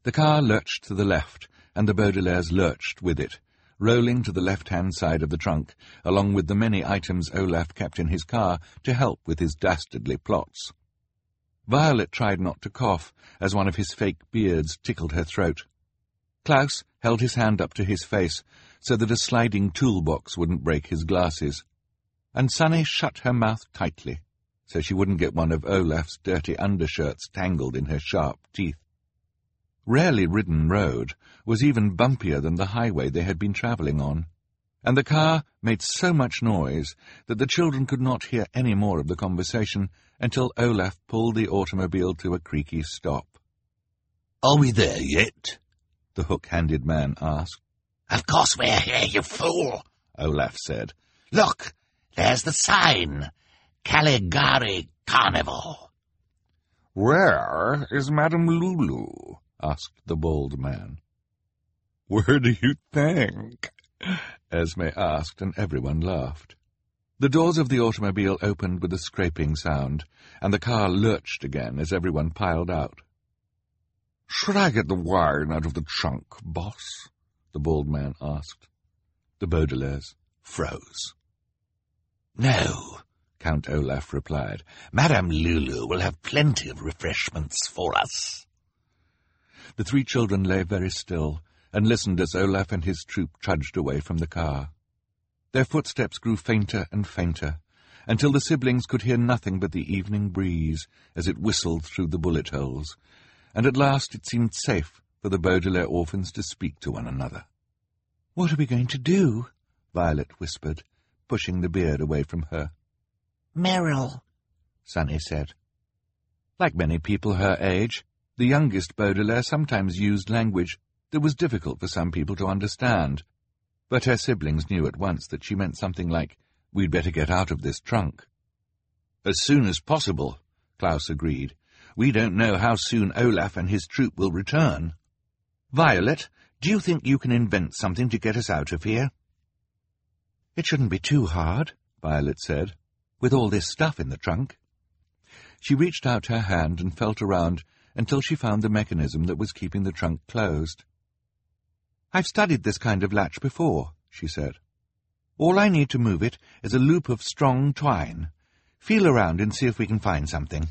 The car lurched to the left, and the Baudelaires lurched with it, rolling to the left-hand side of the trunk, along with the many items Olaf kept in his car to help with his dastardly plots. Violet tried not to cough, as one of his fake beards tickled her throat. Klaus held his hand up to his face, so that a sliding toolbox wouldn't break his glasses, and Sunny shut her mouth tightly, so she wouldn't get one of Olaf's dirty undershirts tangled in her sharp teeth. Rarely ridden road was even bumpier than the highway they had been travelling on, and the car made so much noise that the children could not hear any more of the conversation until Olaf pulled the automobile to a creaky stop. "Are we there yet?" the hook-handed man asked. "Of course we're here, you fool," Olaf said. "Look, there's the sign. Caligari Carnival." "Where is Madame Lulu?" asked the bald man. "Where do you think?" Esme asked, and everyone laughed. The doors of the automobile opened with a scraping sound, and the car lurched again as everyone piled out. "Should I get the wine out of the trunk, boss?" the bald man asked. The Baudelaires froze. "No," Count Olaf replied. "Madame Lulu will have plenty of refreshments for us." The three children lay very still and listened as Olaf and his troop trudged away from the car. Their footsteps grew fainter and fainter, until the siblings could hear nothing but the evening breeze as it whistled through the bullet holes, and at last it seemed safe for the Baudelaire orphans to speak to one another. "What are we going to do?" Violet whispered, pushing the beard away from her. "Merrill," Sunny said. Like many people her age, the youngest Baudelaire sometimes used language that was difficult for some people to understand, but her siblings knew at once that she meant something like, "We'd better get out of this trunk." "As soon as possible," Klaus agreed. "We don't know how soon Olaf and his troop will return. Violet, do you think you can invent something to get us out of here?" "It shouldn't be too hard," Violet said, "with all this stuff in the trunk." She reached out her hand and felt around until she found the mechanism that was keeping the trunk closed. "I've studied this kind of latch before," she said. "All I need to move it is a loop of strong twine. Feel around and see if we can find something."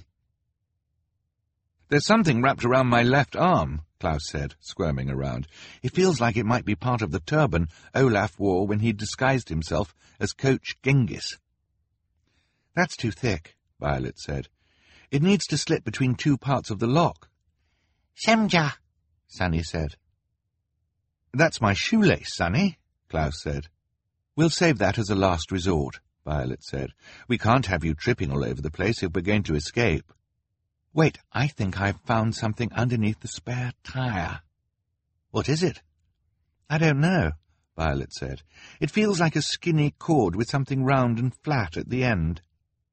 "There's something wrapped around my left arm," Klaus said, squirming around. "It feels like it might be part of the turban Olaf wore when he disguised himself as Coach Genghis." "That's too thick," Violet said. "It needs to slip between two parts of the lock." "Semja," Sunny said. "That's my shoelace, Sunny," Klaus said. "We'll save that as a last resort," Violet said. "We can't have you tripping all over the place if we're going to escape." "Wait, I think I've found something underneath the spare tire." "What is it?" "I don't know," Violet said. "It feels like a skinny cord with something round and flat at the end."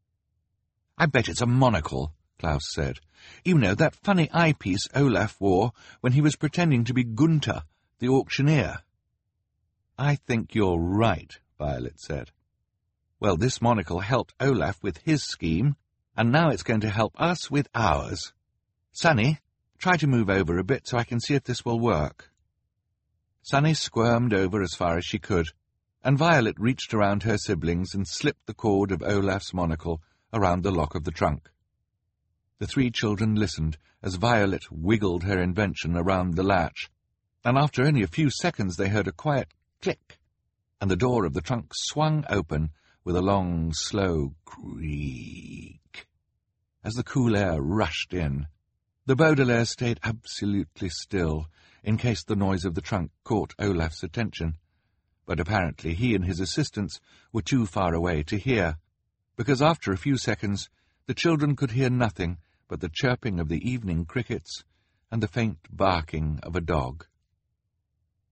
"I bet it's a monocle," Klaus said. "You know, that funny eyepiece Olaf wore when he was pretending to be Gunther, the auctioneer." "I think you're right," Violet said. "Well, this monocle helped Olaf with his scheme, and now it's going to help us with ours. Sunny, try to move over a bit so I can see if this will work." Sunny squirmed over as far as she could, and Violet reached around her siblings and slipped the cord of Olaf's monocle around the lock of the trunk. The three children listened as Violet wiggled her invention around the latch, and after only a few seconds they heard a quiet click, and the door of the trunk swung open with a long, slow creak. As the cool air rushed in, the Baudelaire stayed absolutely still, in case the noise of the trunk caught Olaf's attention, but apparently he and his assistants were too far away to hear, because after a few seconds the children could hear nothing but the chirping of the evening crickets and the faint barking of a dog.